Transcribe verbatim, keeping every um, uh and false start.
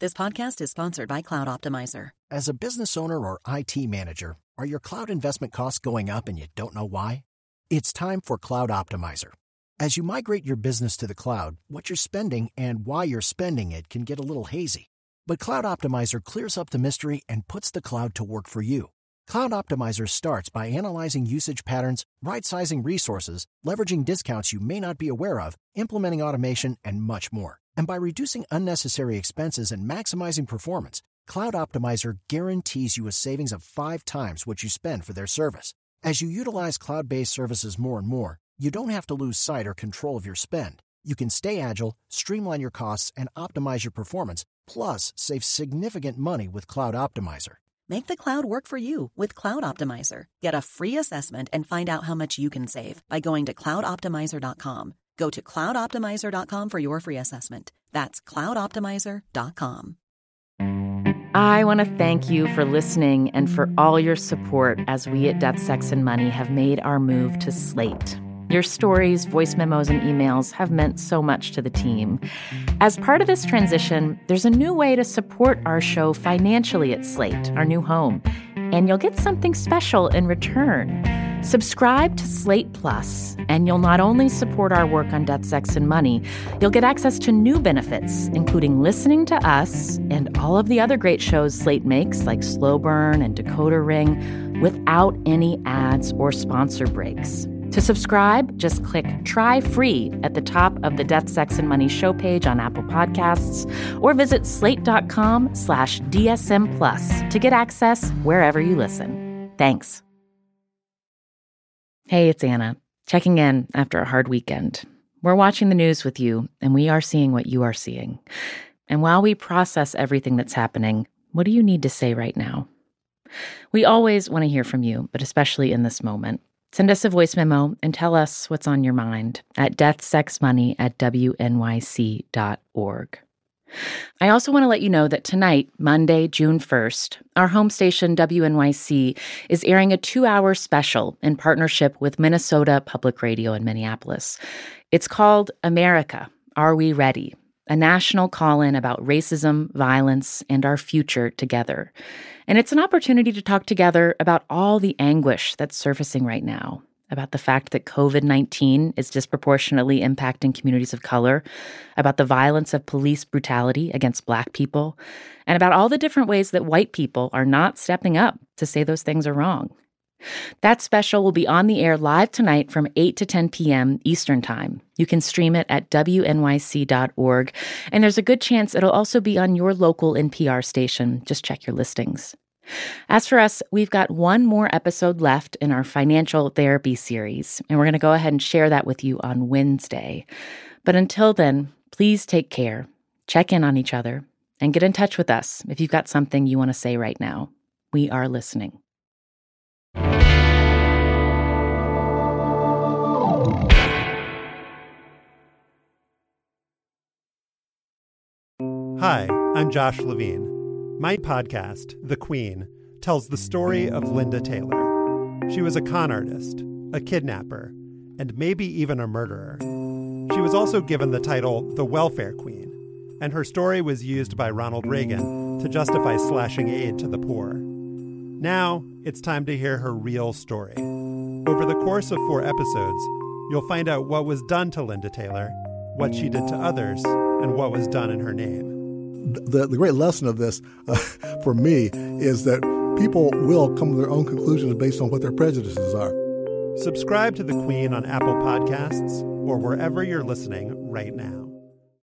This podcast is sponsored by Cloud Optimizer. As a business owner or I T manager, are your cloud investment costs going up and you don't know why? It's time for Cloud Optimizer. As you migrate your business to the cloud, what you're spending and why you're spending it can get a little hazy. But Cloud Optimizer clears up the mystery and puts the cloud to work for you. Cloud Optimizer starts by analyzing usage patterns, right-sizing resources, leveraging discounts you may not be aware of, implementing automation, and much more. And by reducing unnecessary expenses and maximizing performance, Cloud Optimizer guarantees you a savings of five times what you spend for their service. As you utilize cloud-based services more and more, you don't have to lose sight or control of your spend. You can stay agile, streamline your costs, and optimize your performance, plus save significant money with Cloud Optimizer. Make the cloud work for you with Cloud Optimizer. Get a free assessment and find out how much you can save by going to cloud optimizer dot com. Go to cloud optimizer dot com for your free assessment. That's cloud optimizer dot com. I want to thank you for listening and for all your support as we at Death, Sex, and Money have made our move to Slate. Your stories, voice memos, and emails have meant so much to the team. As part of this transition, there's a new way to support our show financially at Slate, our new home, and you'll get something special in return. Subscribe to Slate Plus, and you'll not only support our work on Death, Sex, and Money, you'll get access to new benefits, including listening to us and all of the other great shows Slate makes, like Slow Burn and Decoder Ring, without any ads or sponsor breaks. To subscribe, just click Try Free at the top of the Death, Sex, and Money show page on Apple Podcasts, or visit slate.com slash DSM Plus to get access wherever you listen. Thanks. Hey, it's Anna, checking in after a hard weekend. We're watching the news with you, and we are seeing what you are seeing. And while we process everything that's happening, what do you need to say right now? We always want to hear from you, but especially in this moment. Send us a voice memo and tell us what's on your mind at deathsexmoney at w n y c dot org. I also want to let you know that tonight, Monday, June first, our home station W N Y C is airing a two-hour special in partnership with Minnesota Public Radio in Minneapolis. It's called America, Are We Ready? A national call-in about racism, violence, and our future together. And it's an opportunity to talk together about all the anguish that's surfacing right now, about the fact that covid nineteen is disproportionately impacting communities of color, about the violence of police brutality against Black people, and about all the different ways that white people are not stepping up to say those things are wrong. That special will be on the air live tonight from eight to ten p.m. Eastern Time. You can stream it at w n y c dot org, and there's a good chance it'll also be on your local N P R station. Just check your listings. As for us, we've got one more episode left in our financial therapy series, and we're going to go ahead and share that with you on Wednesday. But until then, please take care, check in on each other, and get in touch with us if you've got something you want to say right now. We are listening. Hi, I'm Josh Levine. My podcast, The Queen, tells the story of Linda Taylor. She was a con artist, a kidnapper, and maybe even a murderer. She was also given the title the Welfare Queen, and her story was used by Ronald Reagan to justify slashing aid to the poor. Now, it's time to hear her real story. Over the course of four episodes, you'll find out what was done to Linda Taylor, what she did to others, and what was done in her name. The, the great lesson of this, uh, for me, is that people will come to their own conclusions based on what their prejudices are. Subscribe to The Queen on Apple Podcasts or wherever you're listening right now.